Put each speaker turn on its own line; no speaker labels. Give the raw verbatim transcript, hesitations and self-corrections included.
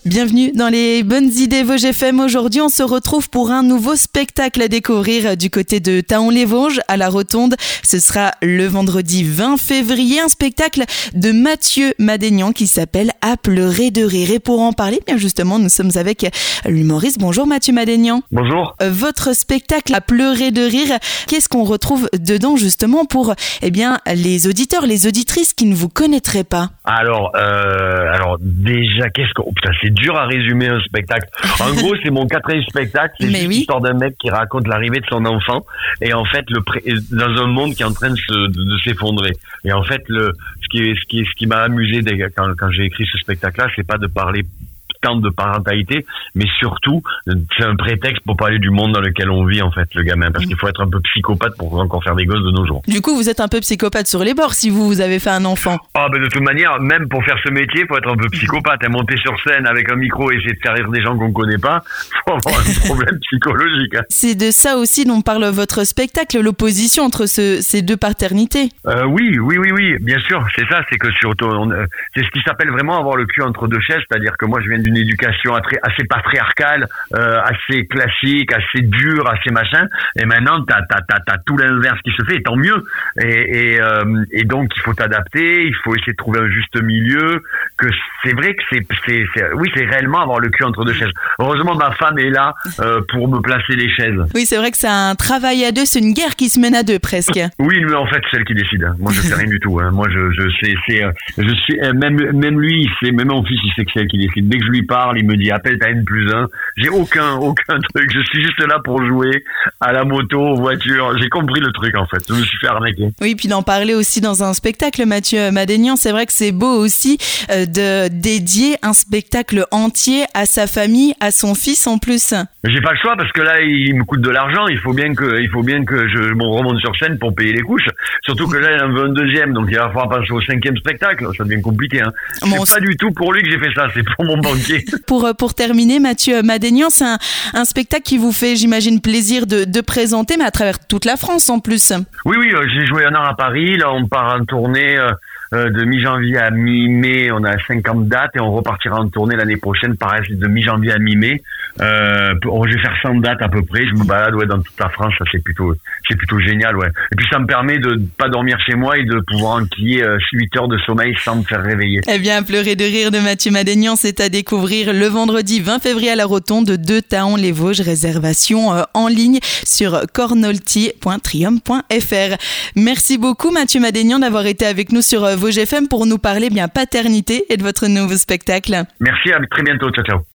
Bienvenue dans les bonnes idées Vosges F M. Aujourd'hui, on se retrouve pour un nouveau spectacle à découvrir du côté de Thaon-les-Vosges à la Rotonde. Ce sera le vendredi vingt février, un spectacle de Mathieu Madénian qui s'appelle À pleurer de rire. Et pour en parler, bien justement, nous sommes avec l'humoriste. Bonjour Mathieu Madénian.
Bonjour.
Votre spectacle À pleurer de rire, qu'est-ce qu'on retrouve dedans justement pour eh bien, les auditeurs, les auditrices qui ne vous connaîtraient pas?
Alors, euh, alors déjà, qu'est-ce qu'on... Putain, c'est dur à résumer un spectacle. En gros, c'est mon quatrième spectacle. C'est
Mais
juste
oui.
l'histoire d'un mec qui raconte l'arrivée de son enfant. Et en fait, le pré... dans un monde qui est en train de, se... de, de s'effondrer. Et en fait, le... ce qui, est... ce qui, est... ce qui m'a amusé quand, quand j'ai écrit ce spectacle-là, c'est pas de parler tant de parentalité, mais surtout, c'est un prétexte pour parler du monde dans lequel on vit, en fait, le gamin. Parce qu'il faut être un peu psychopathe pour encore faire des gosses de nos jours.
Du coup, vous êtes un peu psychopathe sur les bords si vous, vous avez fait un enfant.
Ah, ben de toute manière, même pour faire ce métier, faut être un peu psychopathe. Et monter sur scène avec un micro et essayer de faire rire des gens qu'on connaît pas, faut avoir un problème psychologique. Hein.
C'est de ça aussi dont parle votre spectacle, l'opposition entre ce, ces deux paternités.
Euh, oui, oui, oui, oui, bien sûr, c'est ça, c'est que surtout, on, euh, c'est ce qui s'appelle vraiment avoir le cul entre deux chaises, c'est-à-dire que moi je viens d'une éducation assez patriarcale, euh, assez classique, assez dure, assez machin, et maintenant t'as, t'as, t'as, t'as tout l'inverse qui se fait, et tant mieux, et, et, euh, et donc il faut t'adapter, il faut essayer de trouver un juste milieu, que c'est vrai que c'est, c'est, c'est oui, c'est réellement avoir le cul entre deux chaises. Heureusement, ma femme est là euh, pour me placer les chaises.
Oui, c'est vrai que c'est un travail à deux, c'est une guerre qui se mène à deux presque.
Oui, mais en fait, c'est elle qui décide. Moi, je sais rien du tout. Hein. Moi, je, je sais, c'est, je suis, même, même lui, c'est, même mon fils, il sait que c'est elle qui décide. Dès que je lui parle, il me dit appelle ta N plus un. J'ai aucun, aucun truc. Je suis juste là pour jouer à la moto, aux voitures. J'ai compris le truc, en fait. Je me suis fait arnaquer.
Oui, puis d'en parler aussi dans un spectacle, Mathieu Madénian, c'est vrai que c'est beau aussi euh, de dédier un spectacle entier à sa famille, à son fils en plus.
Mais j'ai pas le choix parce que là, il me coûte de l'argent. Il faut bien que, il faut bien que je me remonte sur scène pour payer les couches. Surtout que là, il en veut un deuxième, donc il va falloir passer au cinquième spectacle. Ça devient compliqué. Hein.
Bon,
c'est pas du tout pour lui que j'ai fait ça. C'est pour mon banquier.
Pour pour terminer, Mathieu Madénian, c'est un, un spectacle qui vous fait, j'imagine, plaisir de, de présenter, mais à travers toute la France en plus.
Oui, oui. Euh, j'ai joué un an à Paris. Là, on part en tournée. Euh, Euh, de mi-janvier à mi-mai, on a cinquante dates et on repartira en tournée l'année prochaine, pareil, de mi-janvier à mi-mai. Euh, je vais faire cent dates à peu près. Je me balade ouais, dans toute la France, ça c'est plutôt, c'est plutôt génial, ouais. Et puis ça me permet de pas dormir chez moi et de pouvoir enquiller euh, huit heures de sommeil sans me faire réveiller.
Eh bien, Pleurer de rire de Mathieu Madénian, c'est à découvrir le vendredi vingt février à la Rotonde de Thaon-les-Vosges. Réservation euh, en ligne sur cornolty point trium point f r. Merci beaucoup Mathieu Madénian d'avoir été avec nous sur euh, Vosges F M pour nous parler bien paternité et de votre nouveau spectacle.
Merci, à très bientôt, ciao ciao.